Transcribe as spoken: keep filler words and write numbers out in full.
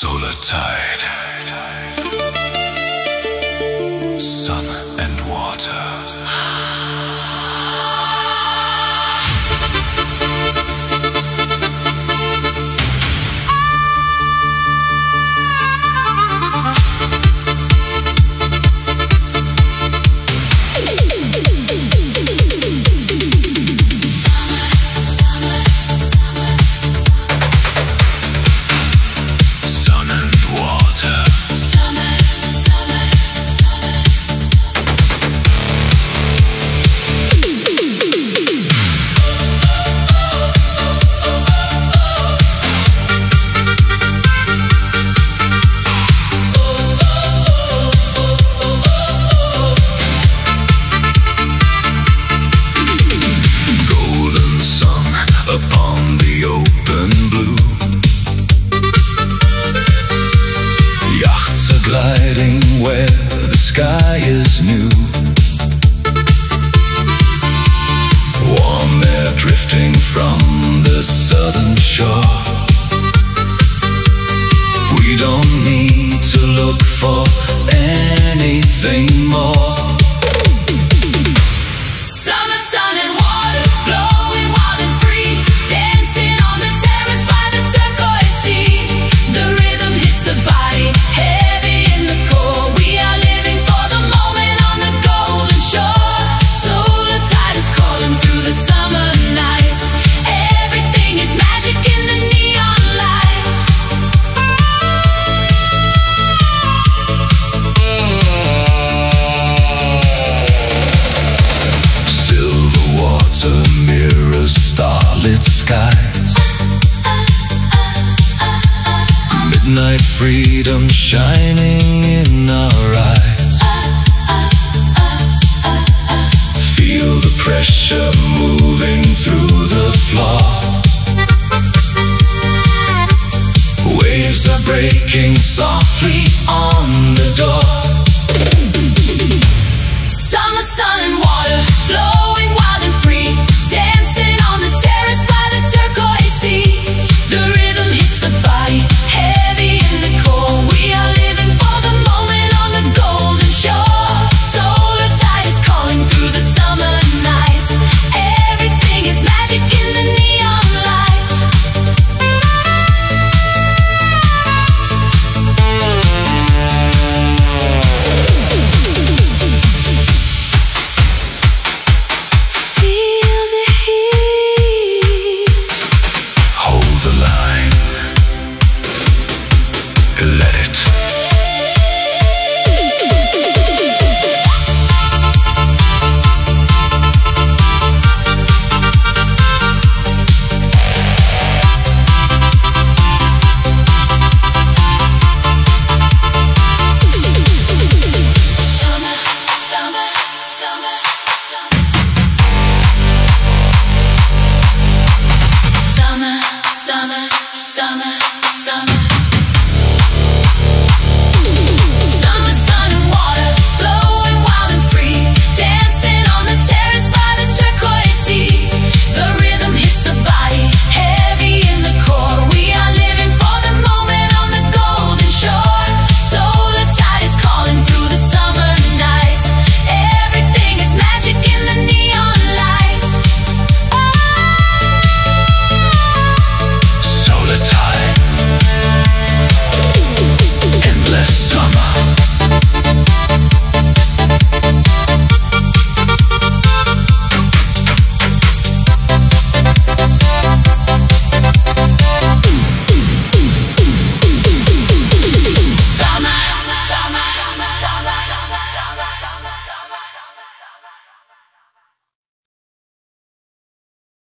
Solar tide, sun and water. Upon the open blue, yachts are gliding where the sky is new. Warm air drifting from the southern shore. We don't need to look for anything more. Summer sun and water flowing wild and free, dancing on the terrace by the turquoise sea. The rhythm hits the body, heavy in the core. We are living for the moment on the golden shore. Solar tide is calling through the summer night. Everything is magic in the neon light. Silver water mirrors starlit skies. Midnight freedom shining in our eyes. Feel the pressure moving through the floor. Waves are breaking softly on the door.